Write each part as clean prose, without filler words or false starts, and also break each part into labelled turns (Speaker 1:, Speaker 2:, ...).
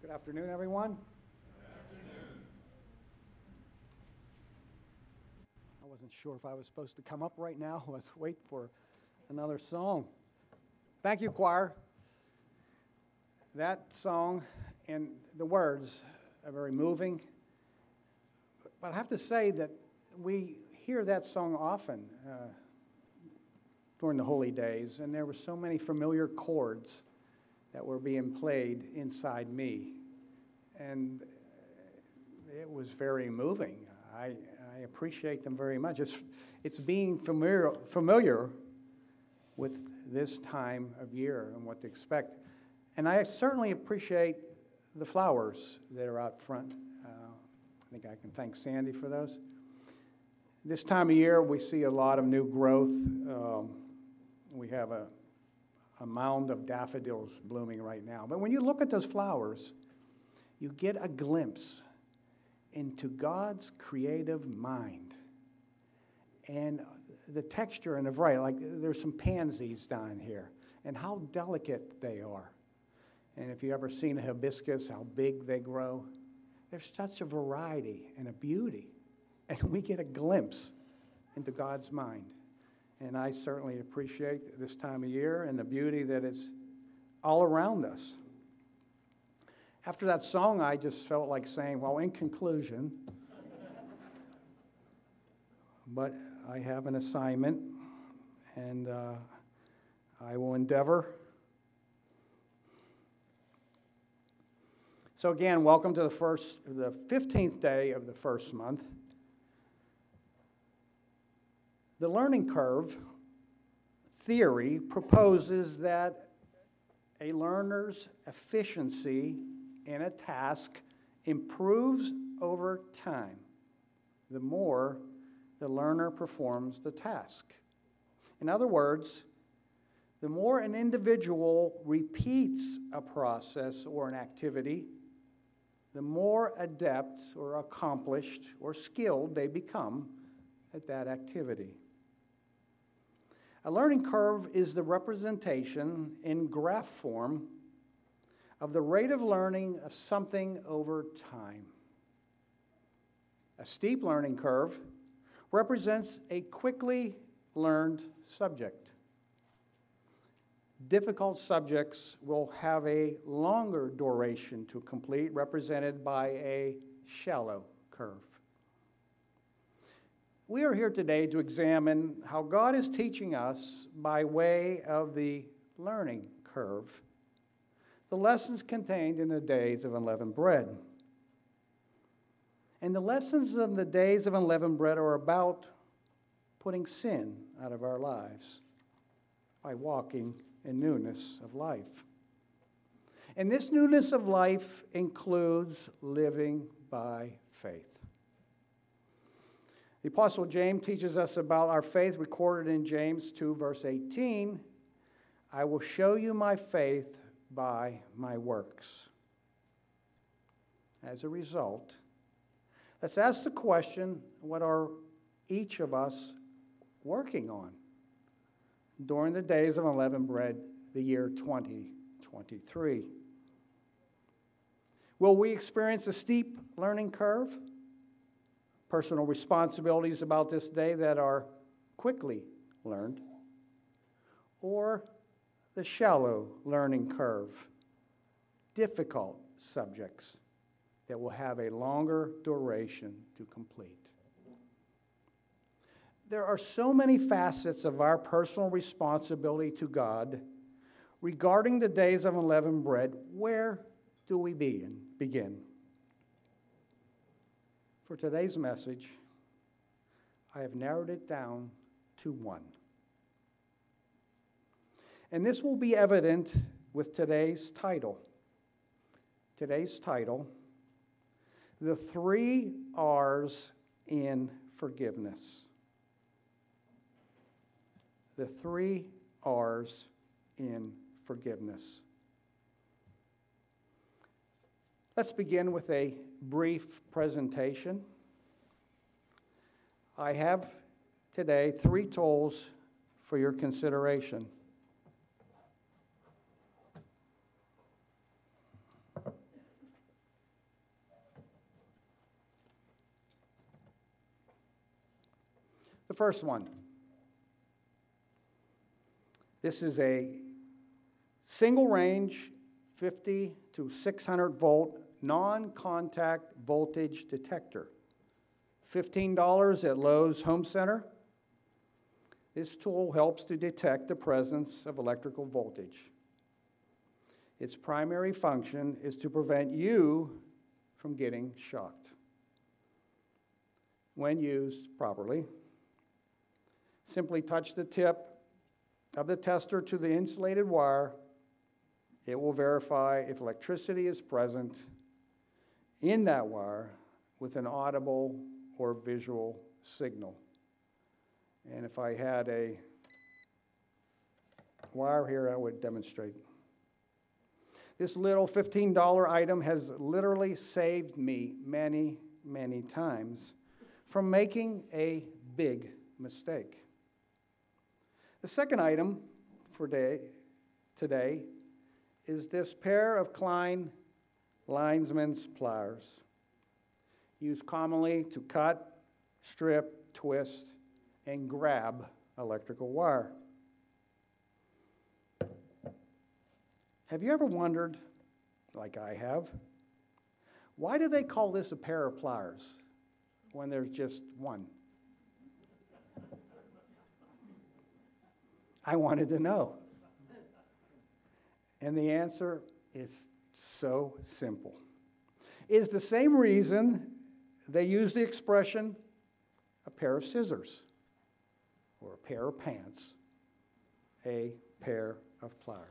Speaker 1: Good afternoon, everyone. I wasn't sure if I was supposed to come up right now. I was waiting for another song. Thank you, choir. That song and the words are very moving. But I have to say that we hear that song often during the holy days, and there were so many familiar chords that were being played inside me. And it was very moving. I appreciate them very much. It's being familiar with this time of year and what to expect. And I certainly appreciate the flowers that are out front. I think I can thank Sandy for those. This time of year, we see a lot of new growth. We have a mound of daffodils blooming right now. But when you look at those flowers, you get a glimpse into God's creative mind. And the texture and the variety, like there's some pansies down here, and how delicate they are. And if you've ever seen a hibiscus, how big they grow, there's such a variety and a beauty. And we get a glimpse into God's mind. And I certainly appreciate this time of year and the beauty that is all around us. After that song, I just felt like saying, well, in conclusion, but I have an assignment, and I will endeavor. So again, welcome to the 15th day of the first month. The learning curve theory proposes that a learner's efficiency in a task improves over time the more the learner performs the task. In other words, the more an individual repeats a process or an activity, the more adept or accomplished or skilled they become at that activity. A learning curve is the representation in graph form of the rate of learning of something over time. A steep learning curve represents a quickly learned subject. Difficult subjects will have a longer duration to complete, represented by a shallow curve. We are here today to examine how God is teaching us by way of the learning curve, the lessons contained in the days of unleavened bread. And the lessons of the days of unleavened bread are about putting sin out of our lives by walking in newness of life. And this newness of life includes living by faith. The Apostle James teaches us about our faith, recorded in James 2, verse 18. I will show you my faith by my works. As a result, let's ask the question, what are each of us working on during the days of unleavened bread, the year 2023? Will we experience a steep learning curve? Personal responsibilities about this day that are quickly learned? Or the shallow learning curve, difficult subjects that will have a longer duration to complete? There are so many facets of our personal responsibility to God regarding the days of unleavened bread. Where do we begin? For today's message, I have narrowed it down to one. And this will be evident with today's title. Today's title, The 3 R's in Forgiveness. The 3 R's in forgiveness. Let's begin with a brief presentation. I have today 3 tools for your consideration. first one. This is a single range 50 to 600 volt non-contact voltage detector. $15 at Lowe's Home Center. This tool helps to detect the presence of electrical voltage. Its primary function is to prevent you from getting shocked. When used properly, simply touch the tip of the tester to the insulated wire. It will verify if electricity is present in that wire with an audible or visual signal. And if I had a wire here, I would demonstrate. This little $15 item has literally saved me many, many times from making a big mistake. The second item for today is this pair of Klein linesman's pliers, used commonly to cut, strip, twist, and grab electrical wire. Have you ever wondered, like I have, why do they call this a pair of pliers when there's just one? I wanted to know. And the answer is so simple. It's the same reason they use the expression a pair of scissors or a pair of pants, a pair of pliers.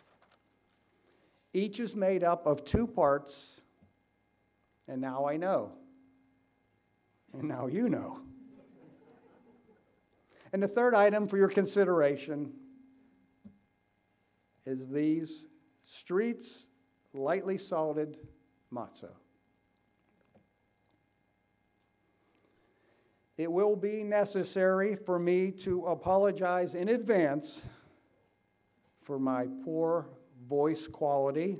Speaker 1: Each is made up of two parts, and now I know. And now you know. And the third item for your consideration is these Streets lightly salted matzo. It will be necessary for me to apologize in advance for my poor voice quality,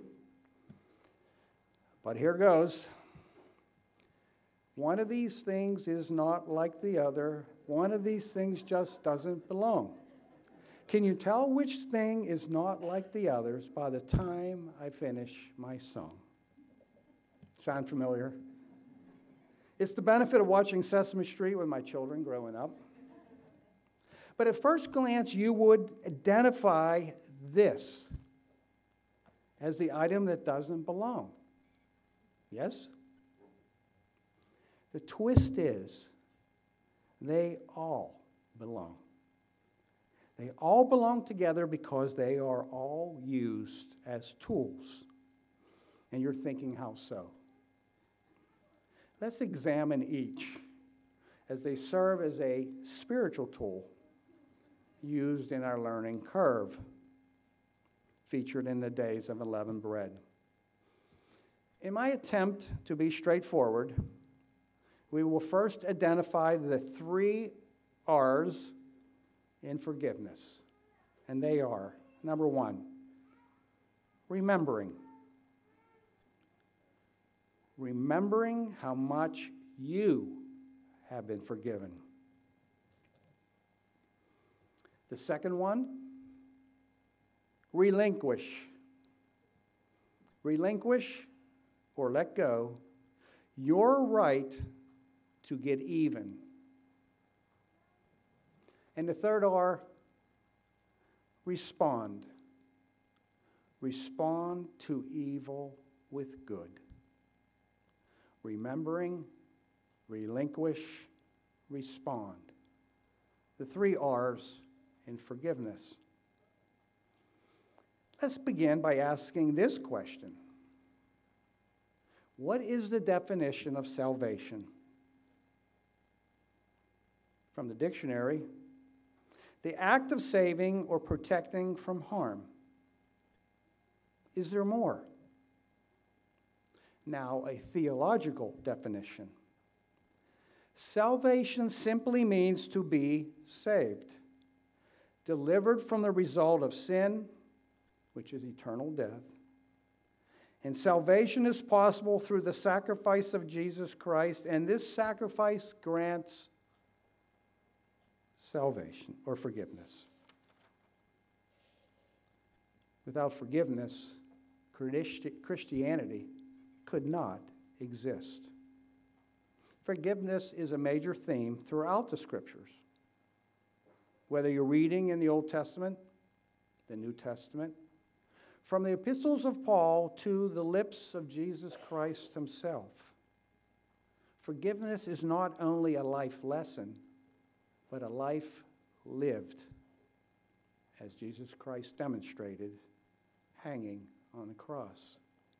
Speaker 1: but here goes. One of these things is not like the other. One of these things just doesn't belong. Can you tell which thing is not like the others by the time I finish my song? Sound familiar? It's the benefit of watching Sesame Street with my children growing up. But at first glance, you would identify this as the item that doesn't belong. Yes? The twist is they all belong. They all belong together because they are all used as tools. And you're thinking, how so? Let's examine each as they serve as a spiritual tool used in our learning curve, featured in the Days of Unleavened Bread. In my attempt to be straightforward, we will first identify the 3 R's in forgiveness. And they are, number 1, remembering. Remembering how much you have been forgiven. The second one, relinquish. Relinquish or let go your right to get even. And the third R, respond. Respond to evil with good. Remembering, relinquish, respond. The 3 R's in forgiveness. Let's begin by asking this question. What is the definition of salvation? From the dictionary, the act of saving or protecting from harm. Is there more? Now, a theological definition. Salvation simply means to be saved, delivered from the result of sin, which is eternal death. And salvation is possible through the sacrifice of Jesus Christ, and this sacrifice grants salvation or forgiveness. Without forgiveness, Christianity could not exist. Forgiveness is a major theme throughout the Scriptures. Whether you're reading in the Old Testament, the New Testament, from the epistles of Paul to the lips of Jesus Christ himself, forgiveness is not only a life lesson, but a life lived, as Jesus Christ demonstrated, hanging on the cross.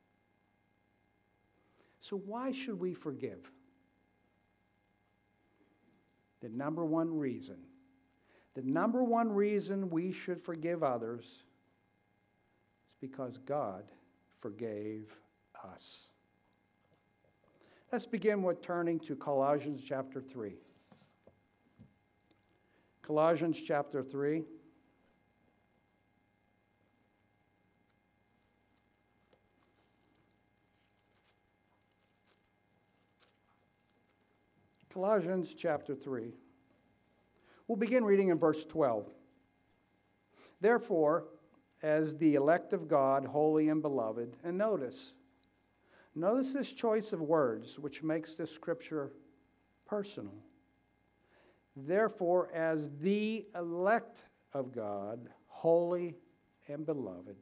Speaker 1: So why should we forgive? The number one reason we should forgive others is because God forgave us. Let's begin with turning to Colossians chapter 3. Colossians chapter 3. Colossians chapter 3. We'll begin reading in verse 12. Therefore, as the elect of God, holy and beloved, and notice this choice of words which makes this scripture personal. Therefore, as the elect of God, holy and beloved,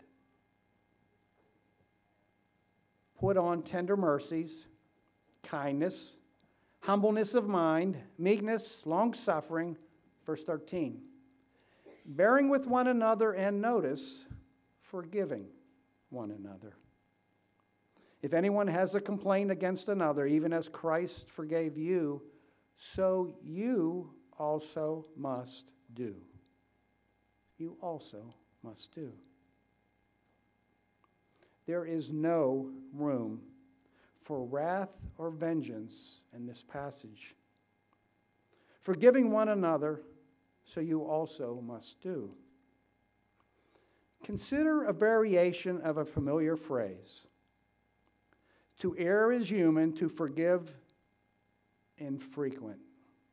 Speaker 1: put on tender mercies, kindness, humbleness of mind, meekness, long-suffering. Verse 13. Bearing with one another, and notice, forgiving one another. If anyone has a complaint against another, even as Christ forgave you, so you also must do. You also must do. There is no room for wrath or vengeance in this passage. Forgiving one another, so you also must do. Consider a variation of a familiar phrase. To err is human, to forgive infrequent.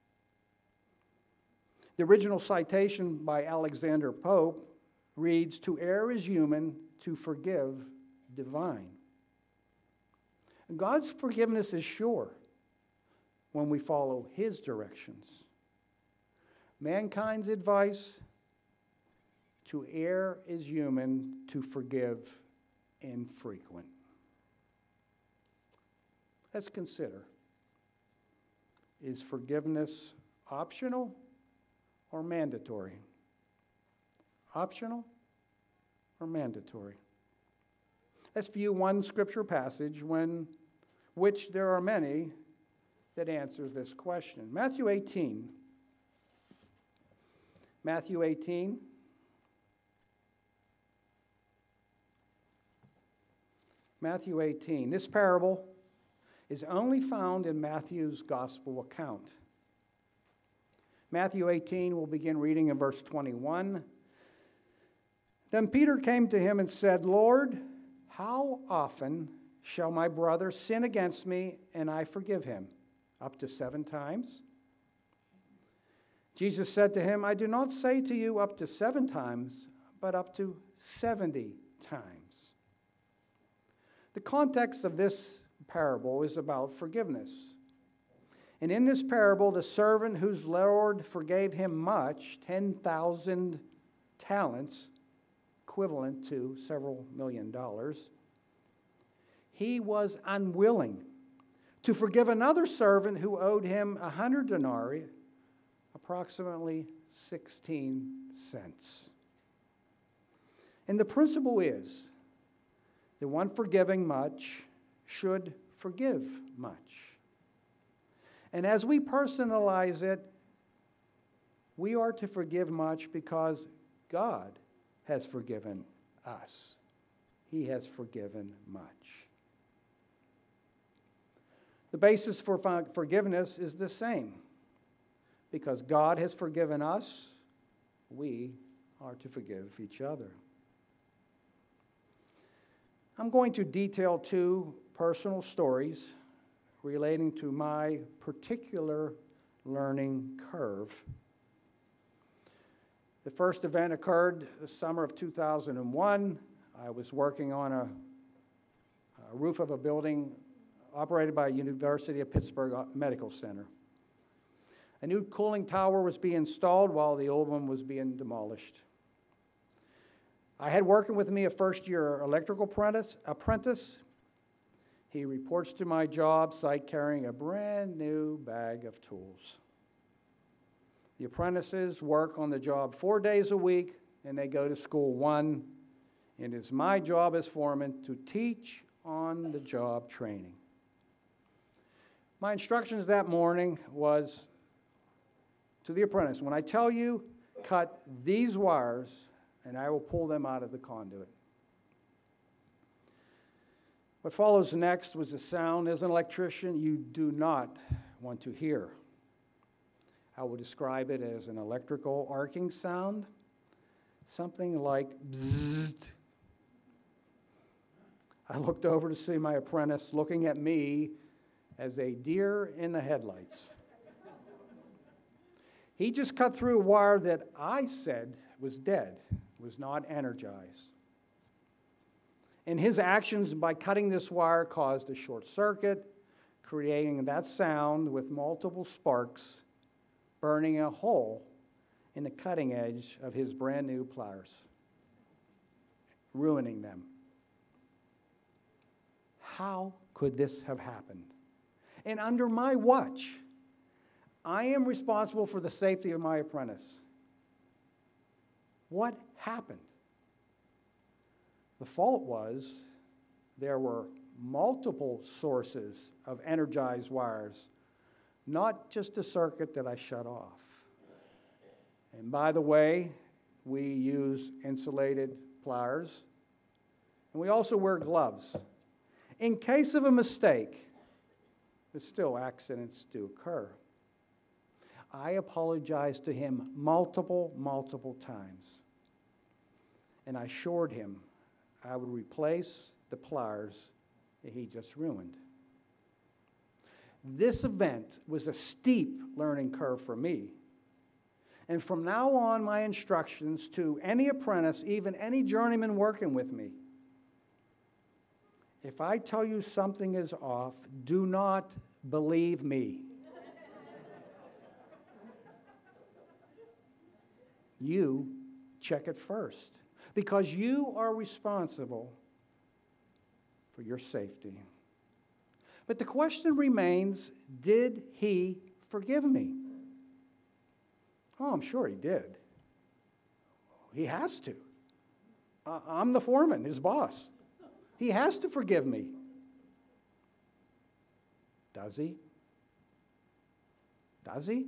Speaker 1: The original citation by Alexander Pope reads, to err is human, to forgive divine. God's forgiveness is sure when we follow his directions. Mankind's advice, to err is human, to forgive infrequent. Let's consider, is forgiveness optional or mandatory? Optional or mandatory? Let's view one scripture passage which there are many that answers this question. Matthew 18. Matthew 18. Matthew 18. This parable is only found in Matthew's gospel account. Matthew 18, we'll begin reading in verse 21. Then Peter came to him and said, Lord, how often shall my brother sin against me and I forgive him? Up to 7 times? Jesus said to him, I do not say to you up to 7 times, but up to 70 times. The context of this parable is about forgiveness. And in this parable, the servant whose Lord forgave him much, 10,000 talents, equivalent to several $million, he was unwilling to forgive another servant who owed him 100 denarii, approximately 16 cents. And the principle is the one forgiving much should forgive much. And as we personalize it, we are to forgive much because God has forgiven us. He has forgiven much. The basis for forgiveness is the same. Because God has forgiven us, we are to forgive each other. I'm going to detail 2 personal stories relating to my particular learning curve The first event occurred the summer of 2001. I was working on a roof of a building operated by University of Pittsburgh Medical Center. A new cooling tower was being installed while the old one was being demolished. I had working with me a first-year electrical apprentice. He reports to my job site carrying a brand new bag of tools. The apprentices work on the job 4 days a week, and they go to school 1. And it's my job as foreman to teach on-the-job training. My instructions that morning was to the apprentice, when I tell you, cut these wires, and I will pull them out of the conduit. What follows next was a sound as an electrician you do not want to hear. I will describe it as an electrical arcing sound, something like bzzzt. I looked over to see my apprentice looking at me as a deer in the headlights. He just cut through a wire that I said was dead, was not energized. And his actions by cutting this wire caused a short circuit, creating that sound with multiple sparks, burning a hole in the cutting edge of his brand new pliers, ruining them. How could this have happened? And under my watch, I am responsible for the safety of my apprentice. What happened? The fault was there were multiple sources of energized wires, not just a circuit that I shut off. And by the way, we use insulated pliers, and we also wear gloves. In case of a mistake, but still accidents do occur. I apologized to him multiple times, and I assured him I would replace the pliers that he just ruined. This event was a steep learning curve for me. And from now on, my instructions to any apprentice, even any journeyman working with me, if I tell you something is off, do not believe me. You check it first, because you are responsible for your safety. But the question remains, did he forgive me? Oh, I'm sure he did. He has to. I'm the foreman, his boss. He has to forgive me. Does he? Does he?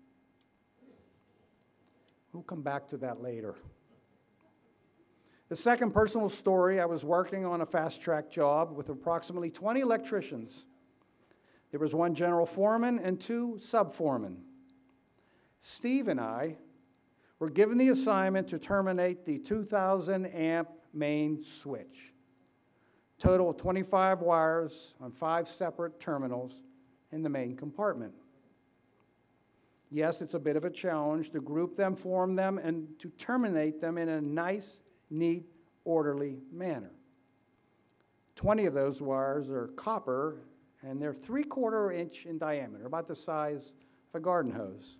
Speaker 1: We'll come back to that later. The second personal story, I was working on a fast-track job with approximately 20 electricians. There was one general foreman and 2 sub-foremen. Steve and I were given the assignment to terminate the 2,000 amp main switch. Total of 25 wires on 5 separate terminals in the main compartment. Yes, it's a bit of a challenge to group them, form them, and to terminate them in a nice, neat, orderly manner. 20 of those wires are copper, and they're 3/4 inch in diameter, about the size of a garden hose.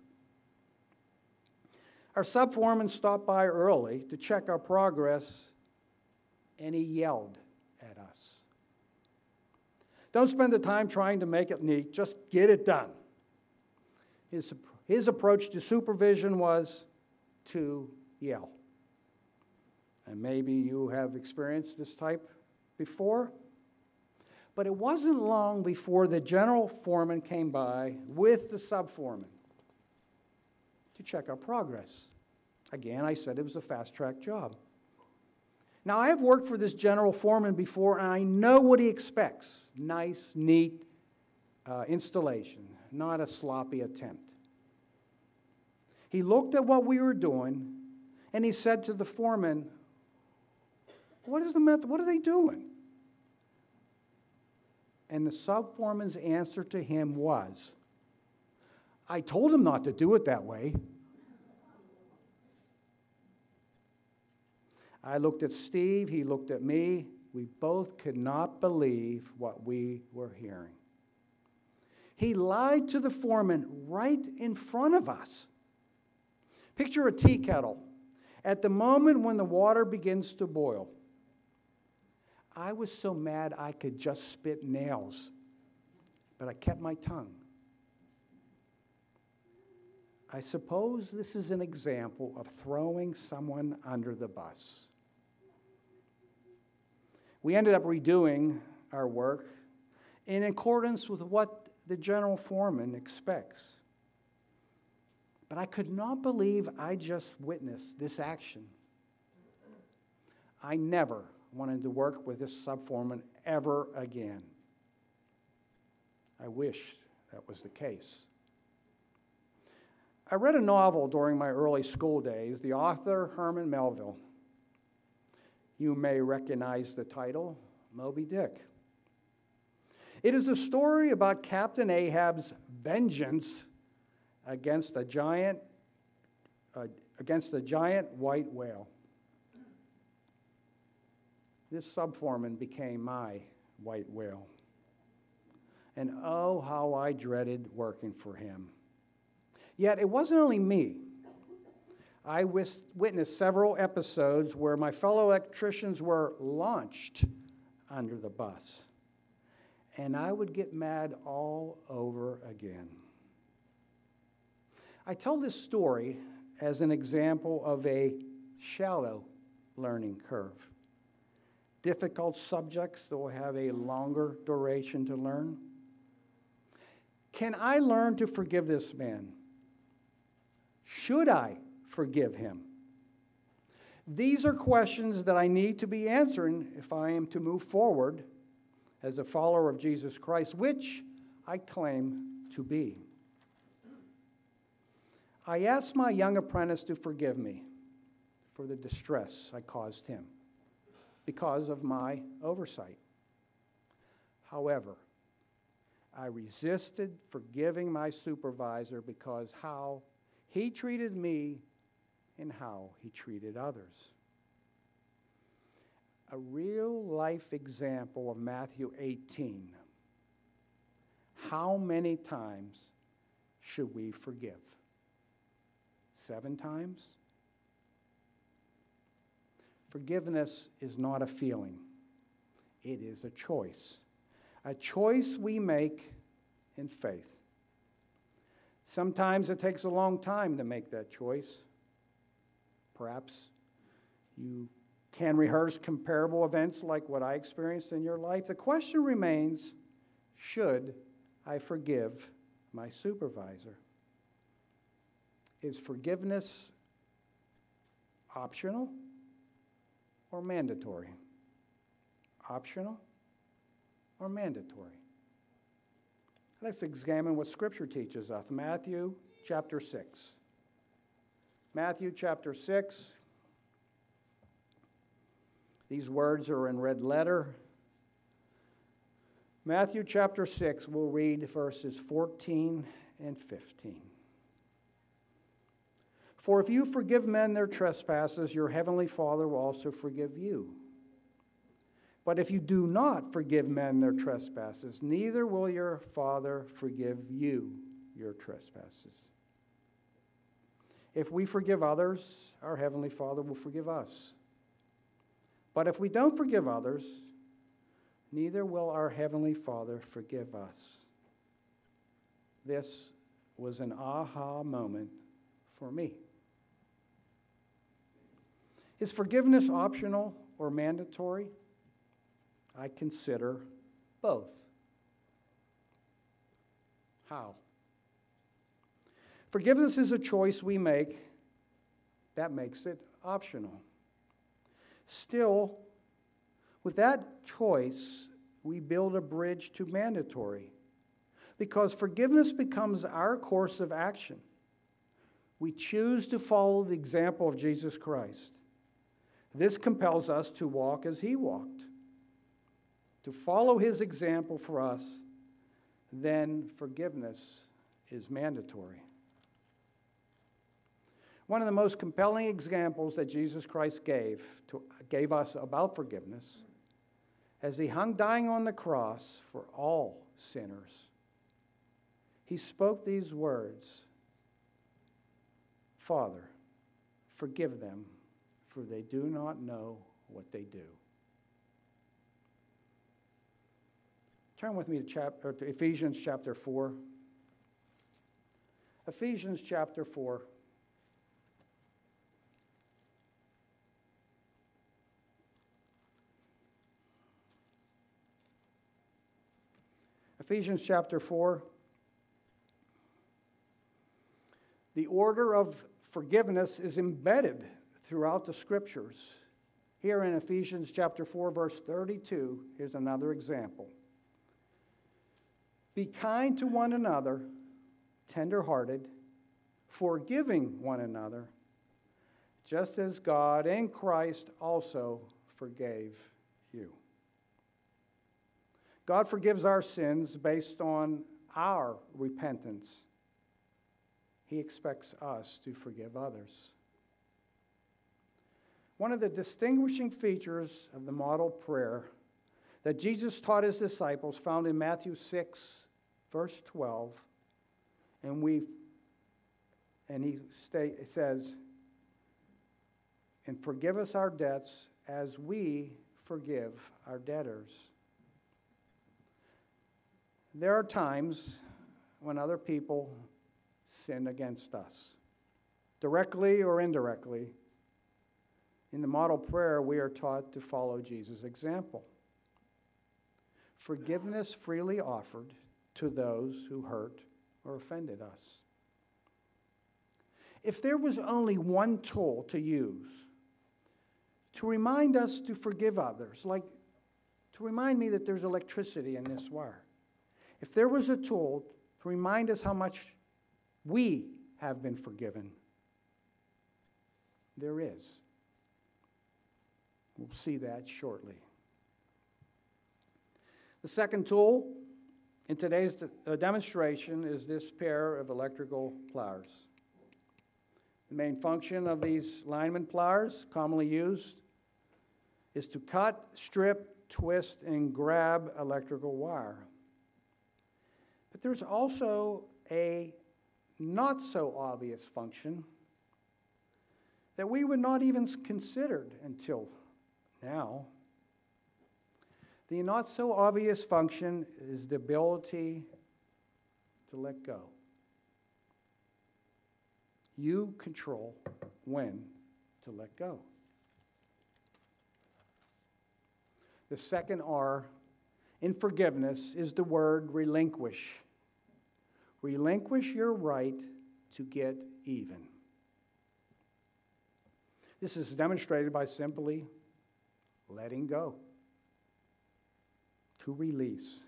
Speaker 1: Our sub-foreman stopped by early to check our progress, and he yelled at us. Don't spend the time trying to make it neat, just get it done. His approach to supervision was to yell. And maybe you have experienced this type before. But it wasn't long before the general foreman came by with the sub-foreman to check our progress. Again, I said it was a fast-track job. Now, I have worked for this general foreman before, and I know what he expects. Nice, neat installation, not a sloppy attempt. He looked at what we were doing, and he said to the foreman, what is the method? What are they doing? And the sub-foreman's answer to him was, I told him not to do it that way. I looked at Steve, he looked at me. We both could not believe what we were hearing. He lied to the foreman right in front of us. Picture a tea kettle. At the moment when the water begins to boil, I was so mad I could just spit nails, but I kept my tongue. I suppose this is an example of throwing someone under the bus. We ended up redoing our work in accordance with what the general foreman expects. But I could not believe I just witnessed this action. I never wanted to work with this subforeman ever again. I wish that was the case. I read a novel during my early school days, the author Herman Melville. You may recognize the title, Moby Dick. It is a story about Captain Ahab's vengeance against a giant white whale. This subforeman became my white whale. And oh, how I dreaded working for him. Yet it wasn't only me. I witnessed several episodes where my fellow electricians were launched under the bus. And I would get mad all over again. I tell this story as an example of a shallow learning curve. Difficult subjects that will have a longer duration to learn. Can I learn to forgive this man? Should I forgive him? These are questions that I need to be answering if I am to move forward as a follower of Jesus Christ, which I claim to be. I asked my young apprentice to forgive me for the distress I caused him because of my oversight. However, I resisted forgiving my supervisor because how he treated me and how he treated others. A real-life example of Matthew 18. How many times should we forgive? 7 times? Forgiveness is not a feeling. It is a choice. A choice we make in faith. Sometimes it takes a long time to make that choice. Perhaps you can rehearse comparable events like what I experienced in your life. The question remains, should I forgive my supervisor? Is forgiveness optional or mandatory? Optional or mandatory? Let's examine what Scripture teaches us. Matthew chapter 6. Matthew chapter 6. These words are in red letter. Matthew chapter 6, we'll read verses 14 and 15. For if you forgive men their trespasses, your heavenly Father will also forgive you. But if you do not forgive men their trespasses, neither will your Father forgive you your trespasses. If we forgive others, our heavenly Father will forgive us. But if we don't forgive others, neither will our heavenly Father forgive us. This was an aha moment for me. Is forgiveness optional or mandatory? I consider both. How? Forgiveness is a choice we make. That makes it optional. Still, with that choice, we build a bridge to mandatory because forgiveness becomes our course of action. We choose to follow the example of Jesus Christ. This compels us to walk as he walked. To follow his example for us, then forgiveness is mandatory. One of the most compelling examples that Jesus Christ gave us about forgiveness, as he hung dying on the cross for all sinners, he spoke these words, "Father, forgive them, for they do not know what they do." Turn with me to Ephesians chapter 4. Ephesians chapter 4. Ephesians chapter 4. The order of forgiveness is embedded throughout the scriptures. Here in Ephesians chapter 4, verse 32, here's another example. Be kind to one another, tender-hearted, forgiving one another, just as God in Christ also forgave you. God forgives our sins based on our repentance. He expects us to forgive others. One of the distinguishing features of the model prayer that Jesus taught his disciples found in Matthew 6, verse 12, and he says, "And forgive us our debts as we forgive our debtors." There are times when other people sin against us, directly or indirectly. In the model prayer, we are taught to follow Jesus' example. Forgiveness freely offered to those who hurt or offended us. If there was only one tool to use to remind us to forgive others, like to remind me that there's electricity in this wire, if there was a tool to remind us how much we have been forgiven, there is. We'll see that shortly. The second tool in today's demonstration is this pair of electrical pliers. The main function of these lineman pliers, commonly used, is to cut, strip, twist, and grab electrical wire. But there's also a not so obvious function that we would not even considered until now. The not so obvious function is the ability to let go. You control when to let go. The second R in forgiveness is the word relinquish. Relinquish your right to get even. This is demonstrated by simply letting go, to release.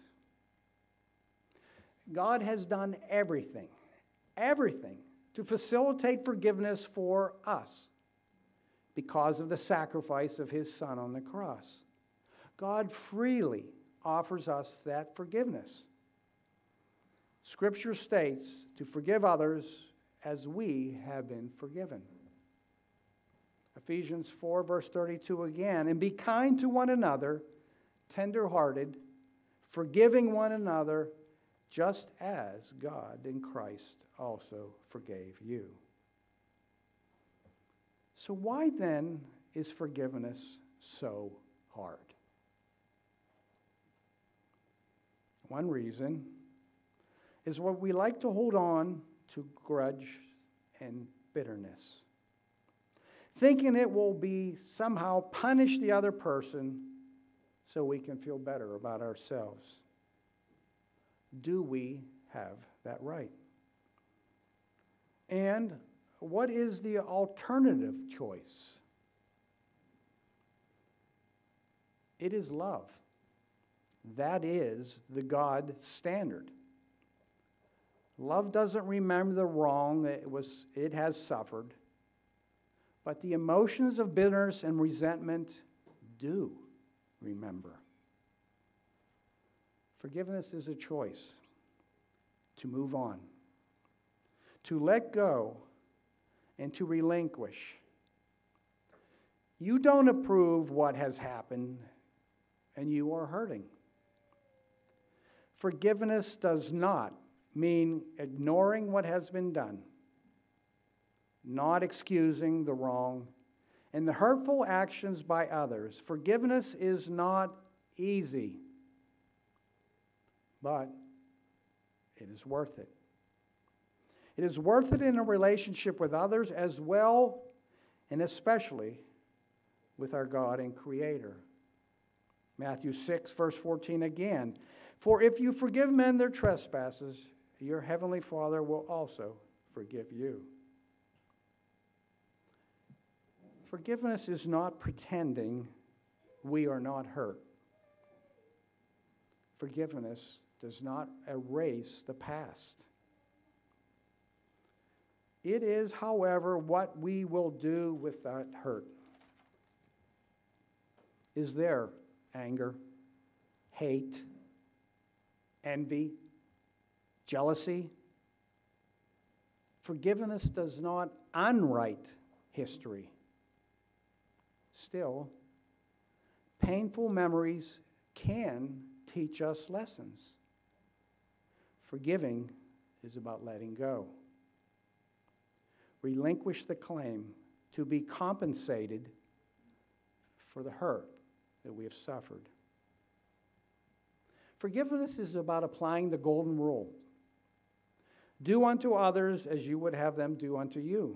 Speaker 1: God has done everything to facilitate forgiveness for us because of the sacrifice of his Son on the cross. God freely offers us that forgiveness. Scripture states to forgive others as we have been forgiven. Ephesians 4, verse 32 again, "And be kind to one another, tender-hearted, forgiving one another, just as God in Christ also forgave you." So why then is forgiveness so hard? One reason is what we like to hold on to grudge and bitterness, thinking it will be somehow punish the other person so we can feel better about ourselves. Do we have that right? And what is the alternative choice? It is love. That is the God standard. Love doesn't remember the wrong it has suffered, but the emotions of bitterness and resentment do remember. Forgiveness is a choice to move on, to let go, and to relinquish. You don't approve what has happened, and you are hurting. Forgiveness does not mean ignoring what has been done, not excusing the wrong and the hurtful actions by others. Forgiveness is not easy, but it is worth it. It is worth it in a relationship with others as well, and especially with our God and Creator. Matthew 6, verse 14 again. For if you forgive men their trespasses, your heavenly Father will also forgive you. Forgiveness is not pretending we are not hurt. Forgiveness does not erase the past. It is, however, what we will do with that hurt. Is there anger, hate, envy, jealousy? Forgiveness does not unwrite history. Still, painful memories can teach us lessons. Forgiving is about letting go. Relinquish the claim to be compensated for the hurt that we have suffered. Forgiveness is about applying the golden rule. Do unto others as you would have them do unto you.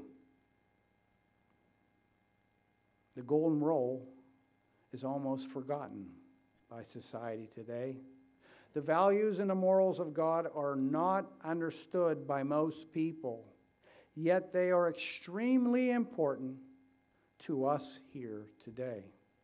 Speaker 1: The golden rule is almost forgotten by society today. The values and the morals of God are not understood by most people, yet they are extremely important to us here today.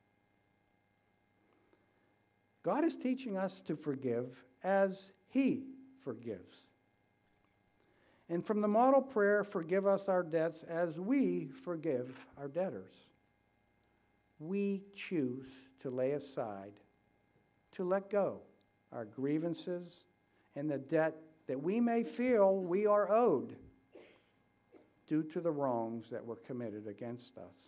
Speaker 1: God is teaching us to forgive as He forgives. And from the model prayer, forgive us our debts as we forgive our debtors. We choose to lay aside, to let go our grievances and the debt that we may feel we are owed due to the wrongs that were committed against us.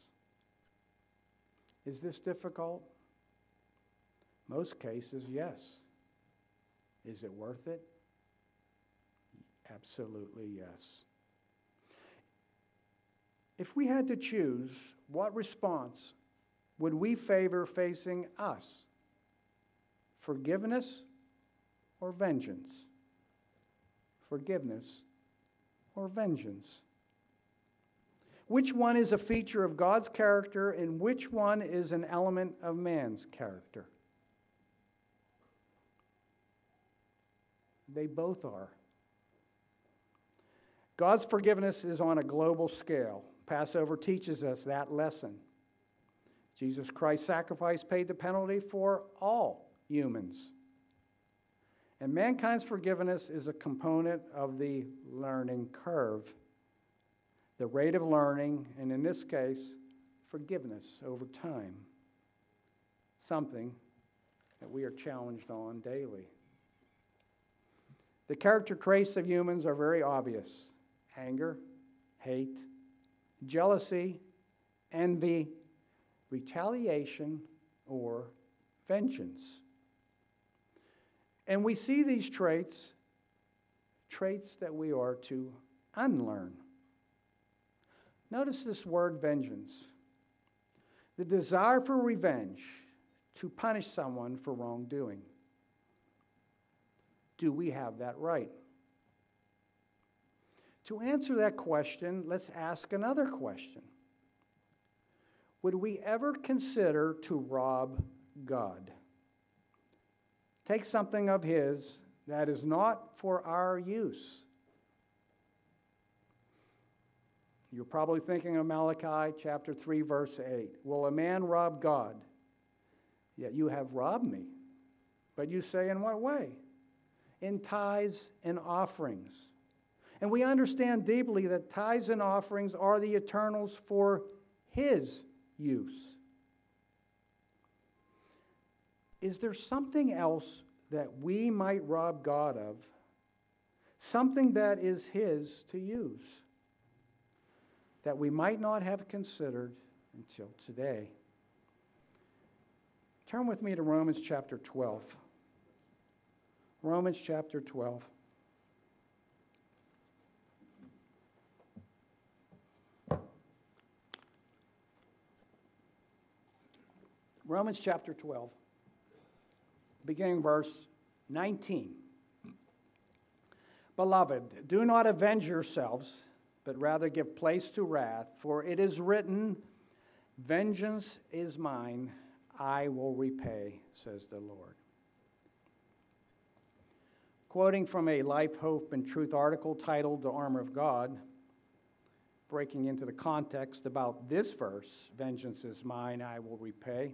Speaker 1: Is this difficult? Most cases, yes. Is it worth it? Absolutely yes. If we had to choose, what response would we favor facing us? Forgiveness or vengeance? Forgiveness or vengeance? Which one is a feature of God's character and which one is an element of man's character? They both are. God's forgiveness is on a global scale. Passover teaches us that lesson. Jesus Christ's sacrifice paid the penalty for all humans. And mankind's forgiveness is a component of the learning curve. The rate of learning, and in this case, forgiveness over time. Something that we are challenged on daily. The character traits of humans are very obvious. Anger, hate, jealousy, envy, retaliation, or vengeance. And we see these traits that we are to unlearn. Notice this word vengeance. The desire for revenge, to punish someone for wrongdoing. Do we have that right? To answer that question, let's ask another question. Would we ever consider to rob God? Take something of His that is not for our use. You're probably thinking of Malachi chapter 3, verse 8. Will a man rob God? Yet you have robbed me. But you say, in what way? In tithes and offerings. And we understand deeply that tithes and offerings are the eternals for His use. Is there something else that we might rob God of? Something that is His to use? that we might not have considered until today. Turn with me to Romans chapter 12. Romans chapter 12. Romans chapter 12, beginning verse 19. Beloved, do not avenge yourselves, but rather give place to wrath, for it is written, vengeance is mine, I will repay, says the Lord. Quoting from a Life, Hope, and Truth article titled The Armor of God, breaking into the context about this verse, vengeance is mine, I will repay.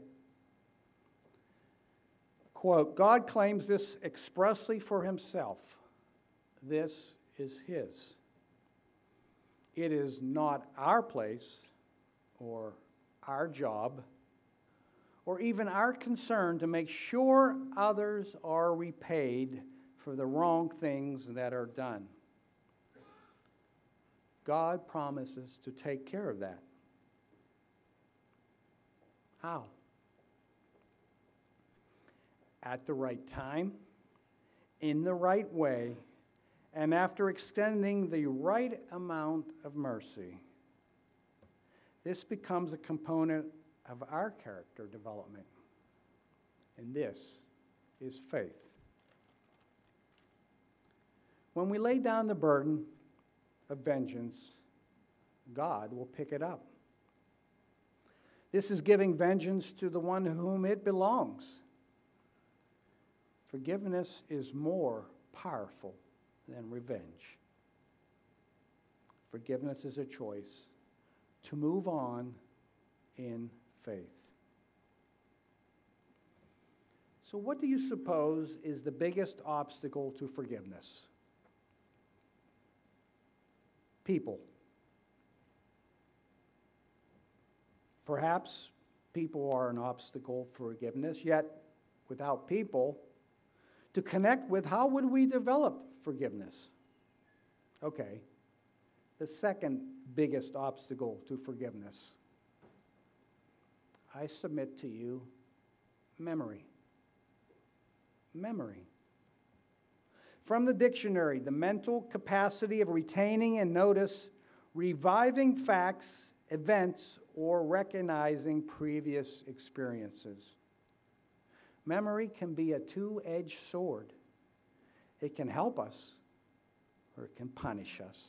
Speaker 1: Quote, God claims this expressly for himself. This is his. It is not our place or our job or even our concern to make sure others are repaid for the wrong things that are done. God promises to take care of that. How? At the right time, in the right way, and after extending the right amount of mercy. This becomes a component of our character development, and this is faith. When we lay down the burden of vengeance, God will pick it up. This is giving vengeance to the one to whom it belongs. Forgiveness is more powerful than revenge. Forgiveness is a choice to move on in faith. So, what do you suppose is the biggest obstacle to forgiveness? People. Perhaps people are an obstacle for forgiveness, yet without people to connect with, how would we develop forgiveness? Okay, the second biggest obstacle to forgiveness. I submit to you, memory. Memory. From the dictionary, the mental capacity of retaining and notice, reviving facts, events, or recognizing previous experiences. Memory can be a two-edged sword. It can help us, or it can punish us.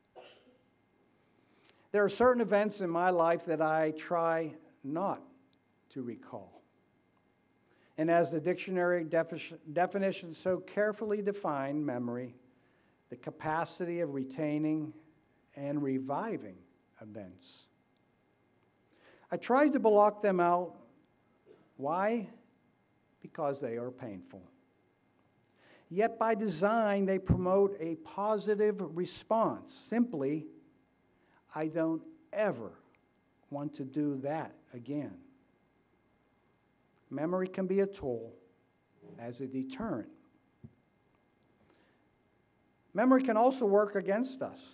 Speaker 1: There are certain events in my life that I try not to recall. And as the dictionary definition so carefully defined memory, the capacity of retaining and reviving events. I tried to block them out. Why? Because they are painful. Yet by design, they promote a positive response. Simply, I don't ever want to do that again. Memory can be a tool as a deterrent. Memory can also work against us.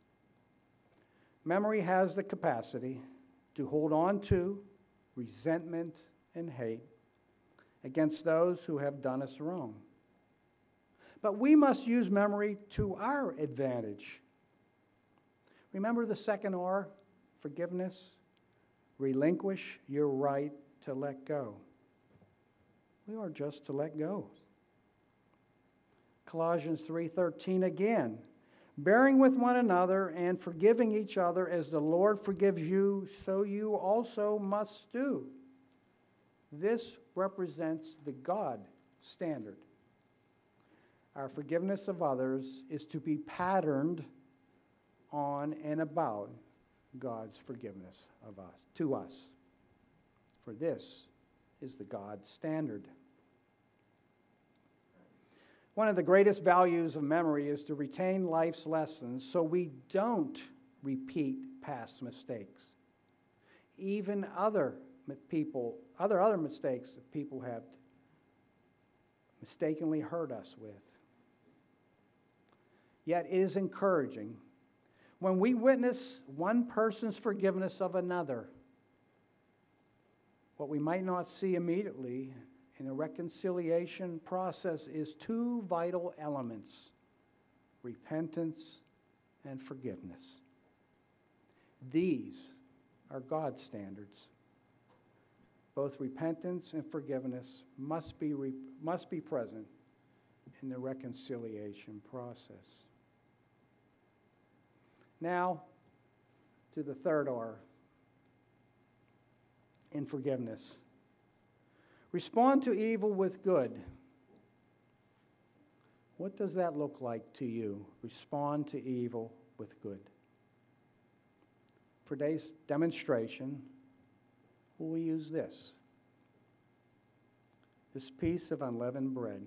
Speaker 1: Memory has the capacity to hold on to resentment and hate against those who have done us wrong. But we must use memory to our advantage. Remember the second R, forgiveness? Relinquish your right to let go. We are just to let go. Colossians 3:13 again. Bearing with one another and forgiving each other as the Lord forgives you, so you also must do. This represents the God standard. Our forgiveness of others is to be patterned on and about God's forgiveness of us, to us. For this is the God standard. One of the greatest values of memory is to retain life's lessons so we don't repeat past mistakes. Even other mistakes that people have mistakenly hurt us with. Yet it is encouraging When we witness one person's forgiveness of another, what we might not see immediately in the reconciliation process is two vital elements: repentance and forgiveness. These are God's standards. Both repentance and forgiveness must be present in the reconciliation process. Now, to the third R, in forgiveness. Respond to evil with good. What does that look like to you? Respond to evil with good. For today's demonstration, we'll use this piece of unleavened bread.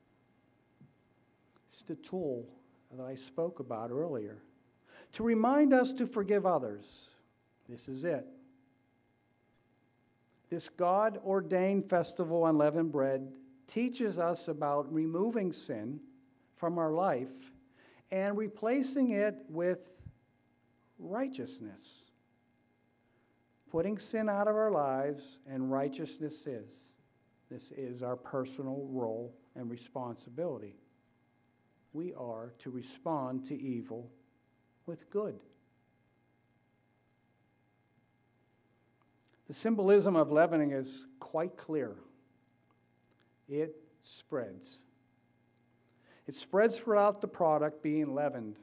Speaker 1: It's the tool that I spoke about earlier to remind us to forgive others. This is it. This God-ordained festival, unleavened bread, teaches us about removing sin from our life and replacing it with righteousness. Putting sin out of our lives, and righteousness is. This is our personal role and responsibility. We are to respond to evil with good. The symbolism of leavening is quite clear. It spreads. It spreads throughout the product being leavened.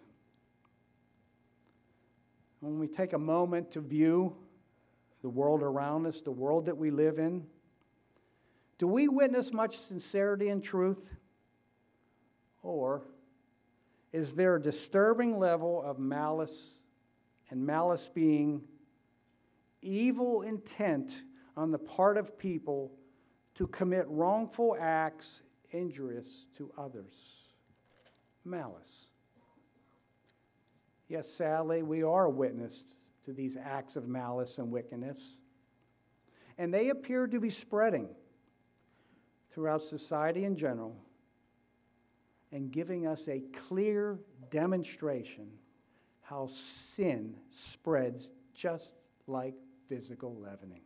Speaker 1: When we take a moment to view the world around us, the world that we live in, do we witness much sincerity and truth? Or is there a disturbing level of malice, and malice being evil intent on the part of people to commit wrongful acts injurious to others? Malice. Yes, sadly, we are witness to these acts of malice and wickedness, and they appear to be spreading throughout society in general and giving us a clear demonstration how sin spreads just like physical leavening.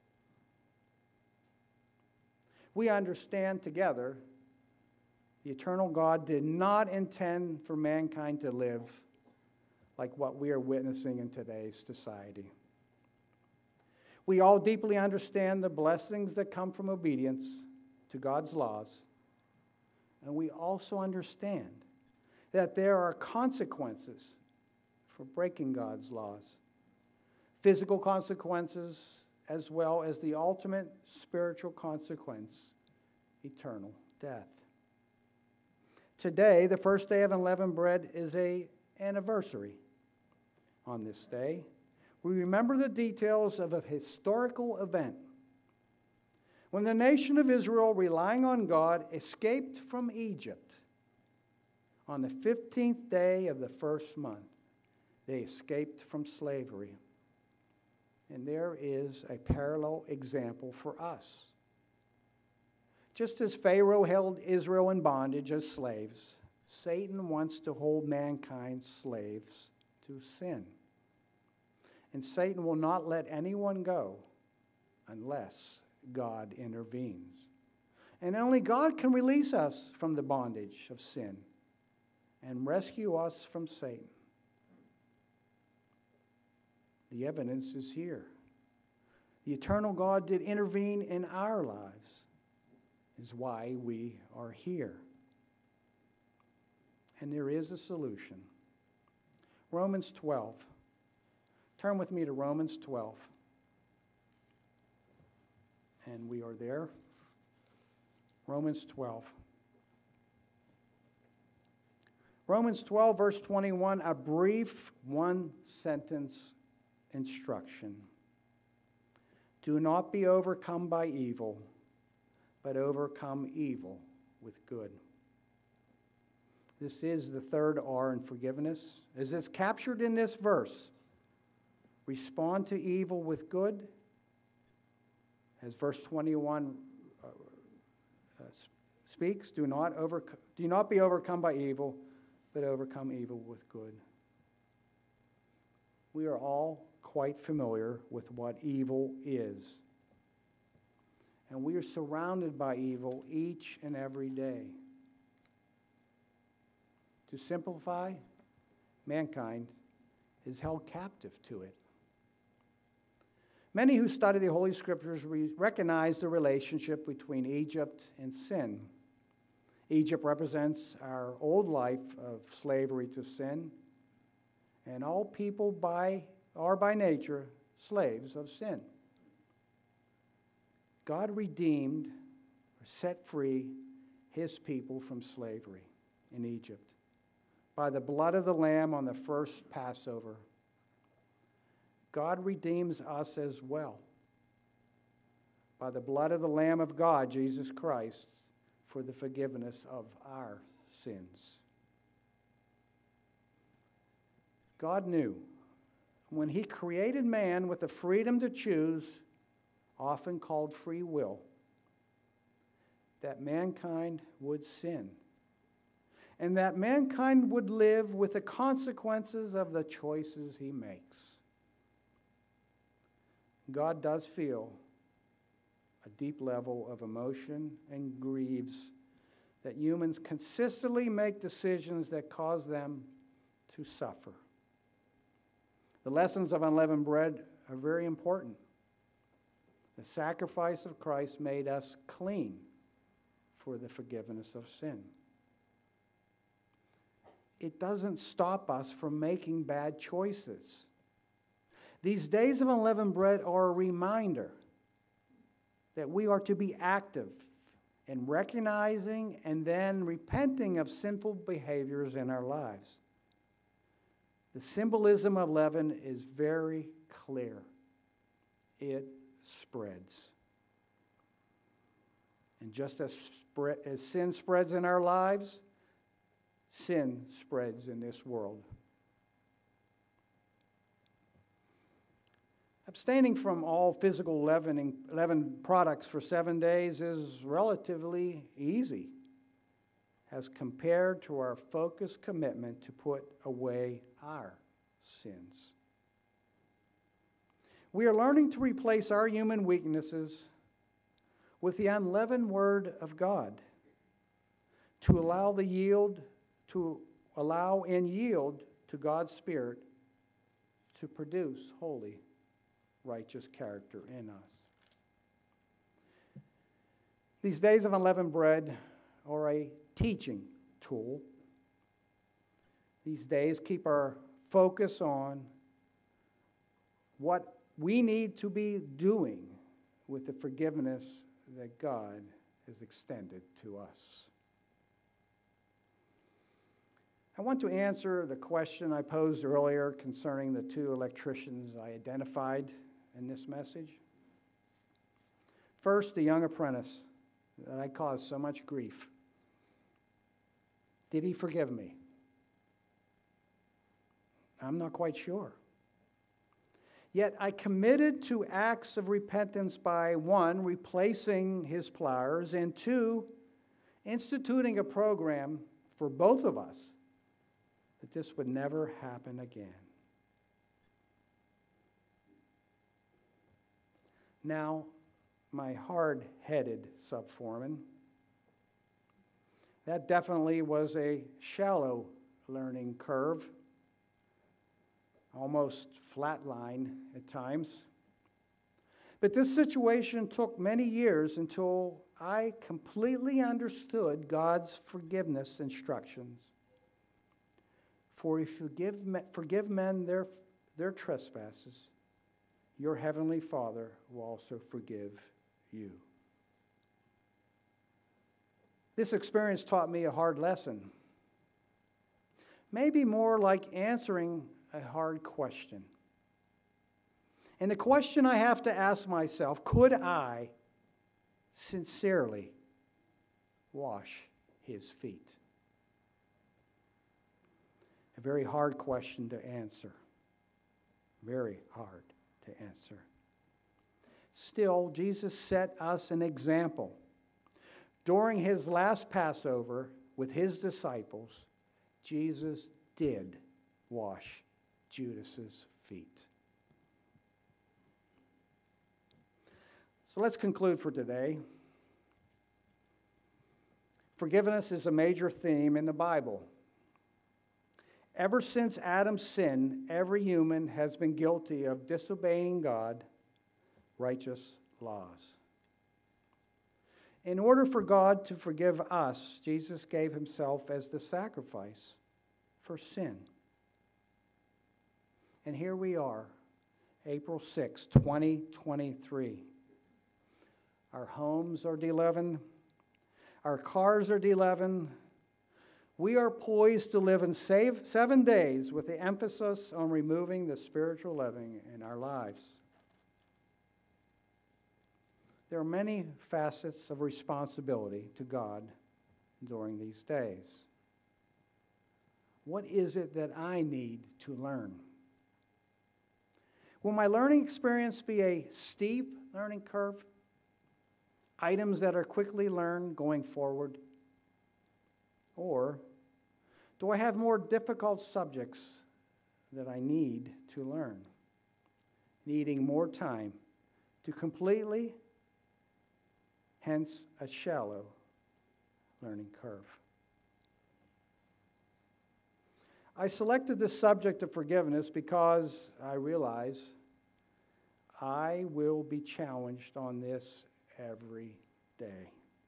Speaker 1: We understand together the eternal God did not intend for mankind to live like what we are witnessing in today's society. We all deeply understand the blessings that come from obedience to God's laws, and we also understand that there are consequences for breaking God's laws. Physical consequences, as well as the ultimate spiritual consequence, eternal death. Today, the first day of unleavened bread, is an anniversary. On this day, we remember the details of a historical event when the nation of Israel, relying on God, escaped from Egypt. On the 15th day of the first month, they escaped from slavery. And there is a parallel example for us. Just as Pharaoh held Israel in bondage as slaves, Satan wants to hold mankind slaves to sin. And Satan will not let anyone go unless God intervenes. And only God can release us from the bondage of sin and rescue us from Satan. The evidence is here. The eternal God did intervene in our lives, is why we are here. And there is a solution. Romans 12. Turn with me to Romans 12. And we are there. Romans 12. Romans 12, verse 21, a brief one-sentence instruction. Do not be overcome by evil, but overcome evil with good. This is the third R in forgiveness. As it's captured in this verse, respond to evil with good. As verse 21 speaks, do not be overcome by evil, but overcome evil with good. We are all quite familiar with what evil is. And we are surrounded by evil each and every day. To simplify, mankind is held captive to it. Many who study the Holy Scriptures recognize the relationship between Egypt and sin. Egypt represents our old life of slavery to sin, and all people are by nature slaves of sin. God redeemed or set free his people from slavery in Egypt by the blood of the Lamb on the first Passover. God redeems us as well by the blood of the Lamb of God, Jesus Christ, for the forgiveness of our sins. God knew when he created man with the freedom to choose, often called free will, that mankind would sin, and that mankind would live with the consequences of the choices he makes. God does feel a deep level of emotion and grieves that humans consistently make decisions that cause them to suffer. The lessons of unleavened bread are very important. The sacrifice of Christ made us clean for the forgiveness of sin. It doesn't stop us from making bad choices. These days of unleavened bread are a reminder that we are to be active in recognizing and then repenting of sinful behaviors in our lives. The symbolism of leaven is very clear. It spreads. And just as sin spreads in our lives, sin spreads in this world. Abstaining from all physical leavened products for 7 days is relatively easy as compared to our focused commitment to put away our sins. We are learning to replace our human weaknesses with the unleavened Word of God, to allow and yield to God's Spirit to produce holy, righteous character in us. These days of unleavened bread are a teaching tool. These days keep our focus on what we need to be doing with the forgiveness that God has extended to us. I want to answer the question I posed earlier concerning the two electricians I identified in this message. First, the young apprentice that I caused so much grief. Did he forgive me? I'm not quite sure. Yet I committed to acts of repentance by, 1, replacing his pliers, and 2, instituting a program for both of us that this would never happen again. Now, my hard-headed subforeman, that definitely was a shallow learning curve, almost flatline at times. But this situation took many years until I completely understood God's forgiveness instructions. For if you forgive men their trespasses, your heavenly Father will also forgive you. This experience taught me a hard lesson. Maybe more like answering a hard question. And the question I have to ask myself, could I sincerely wash his feet? A very hard question to answer. Very hard to answer. Still, Jesus set us an example. During his last Passover with his disciples, Jesus did wash Judas's feet. So let's conclude for today. Forgiveness is a major theme in the Bible. Ever since Adam's sin, every human has been guilty of disobeying God's righteous laws. In order for God to forgive us, Jesus gave himself as the sacrifice for sin. And here we are, April 6, 2023. Our homes are de-leavened. Our cars are de-leavened. We are poised to live in 7 days with the emphasis on removing the spiritual leaven in our lives. There are many facets of responsibility to God during these days. What is it that I need to learn? Will my learning experience be a steep learning curve? Items that are quickly learned going forward? Or do I have more difficult subjects that I need to learn, needing more time to completely, hence a shallow learning curve? I selected the subject of forgiveness because I realize I will be challenged on this every day.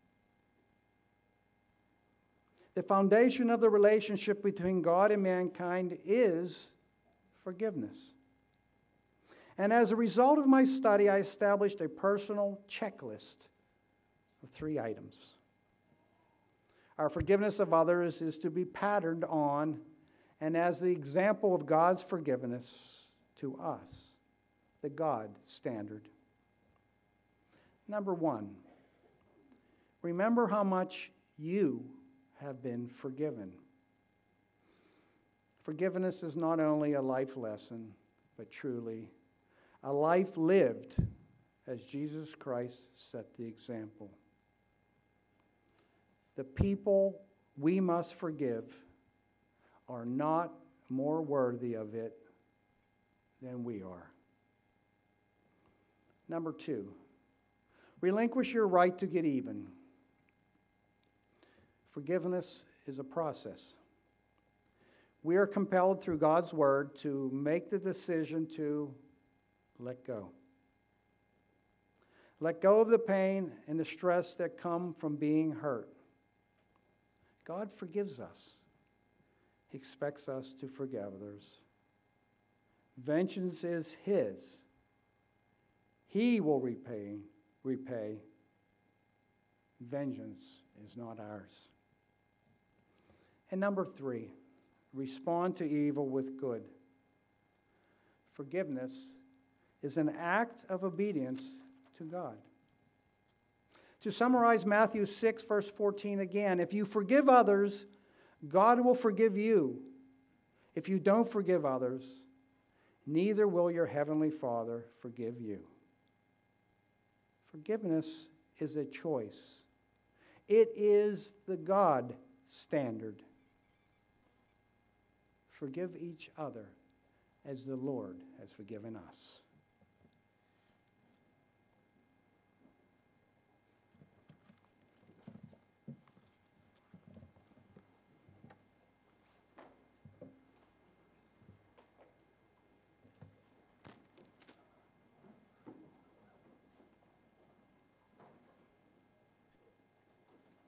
Speaker 1: The foundation of the relationship between God and mankind is forgiveness. And as a result of my study, I established a personal checklist of 3 items. Our forgiveness of others is to be patterned on and as the example of God's forgiveness to us, the God standard. Number 1, remember how much you have been forgiven. Forgiveness is not only a life lesson, but truly a life lived as Jesus Christ set the example. The people we must forgive are not more worthy of it than we are. Number 2, relinquish your right to get even. Forgiveness is a process. We are compelled through God's word to make the decision to let go. Let go of the pain and the stress that come from being hurt. God forgives us. He expects us to forgive others. Vengeance is His. He will repay. Vengeance is not ours. And number 3, respond to evil with good. Forgiveness is an act of obedience to God. To summarize Matthew 6, verse 14 again, if you forgive others, God will forgive you. If you don't forgive others, neither will your heavenly Father forgive you. Forgiveness is a choice. It is the God standard. Forgive each other as the Lord has forgiven us.